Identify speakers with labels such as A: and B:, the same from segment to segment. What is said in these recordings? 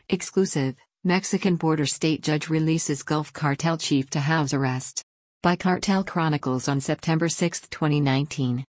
A: Exclusive, Mexican border state judge releases Gulf Cartel chief to house arrest. By Cartel Chronicles on September 6, 2019.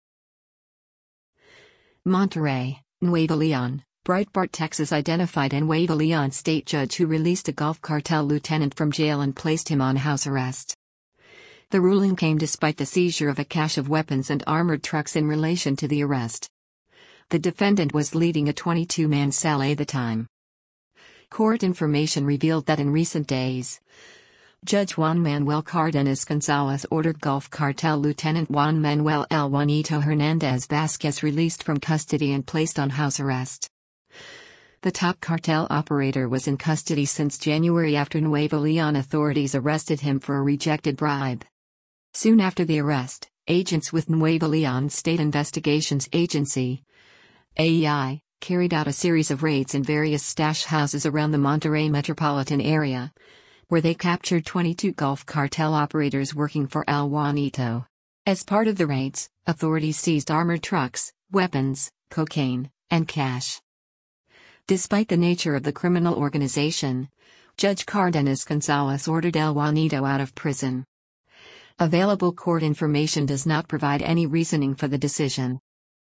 A: Monterrey, Nuevo Leon, Breitbart Texas identified a Nuevo Leon state judge who released a Gulf Cartel lieutenant from jail and placed him on house arrest. The ruling came despite the seizure of a cache of weapons and armored trucks in relation to the arrest. The defendant was leading a 22-man cell at the time. Court information revealed that in recent days, Judge Juan Manuel Cardenas Gonzalez ordered Gulf Cartel Lieutenant Juan Manuel El Juanito Hernandez Vasquez released from custody and placed on house arrest. The top cartel operator was in custody since January after Nuevo Leon authorities arrested him for a rejected bribe. Soon after the arrest, agents with Nuevo Leon State Investigations Agency, AEI, carried out a series of raids in various stash houses around the Monterrey metropolitan area, where they captured 22 Gulf Cartel operators working for El Juanito. As part of the raids, authorities seized armored trucks, weapons, cocaine, and cash. Despite the nature of the criminal organization, Judge Cardenas Gonzalez ordered El Juanito out of prison. Available court information does not provide any reasoning for the decision.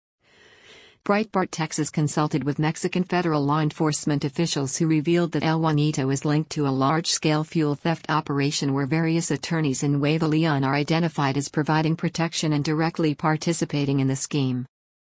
A: Breitbart Texas consulted with Mexican federal law enforcement officials who revealed that El Juanito is linked to a large-scale fuel theft operation where various attorneys in Nuevo Leon are identified as providing protection and directly participating in the scheme.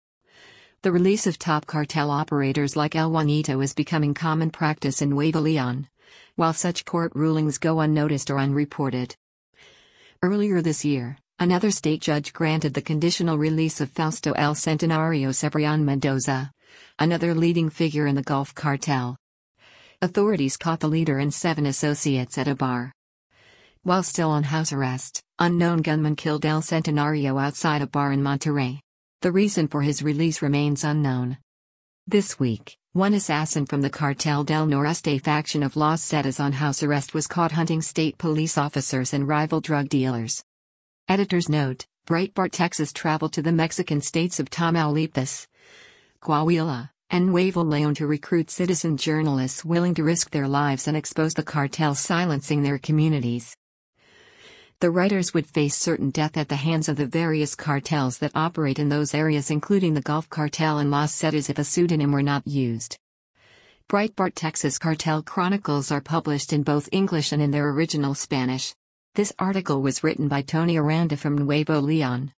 A: The release of top cartel operators like El Juanito is becoming common practice in Nuevo Leon, while such court rulings go unnoticed or unreported. Earlier this year, another state judge granted the conditional release of Fausto El Centenario Cebrián Mendoza, another leading figure in the Gulf Cartel. Authorities caught the leader and 7 associates at a bar. While still on house arrest, unknown gunmen killed El Centenario outside a bar in Monterrey. The reason for his release remains unknown. This week, one assassin from the Cartel del Noreste faction of Los Zetas on house arrest was caught hunting state police officers and rival drug dealers. Editor's note: Breitbart Texas traveled to the Mexican states of Tamaulipas, Coahuila, and Nuevo León to recruit citizen journalists willing to risk their lives and expose the cartel silencing their communities. The writers would face certain death at the hands of the various cartels that operate in those areas, including the Gulf Cartel and Los Zetas, if a pseudonym were not used. Breitbart Texas Cartel Chronicles are published in both English and in their original Spanish. This article was written by Tony Aranda from Nuevo Leon.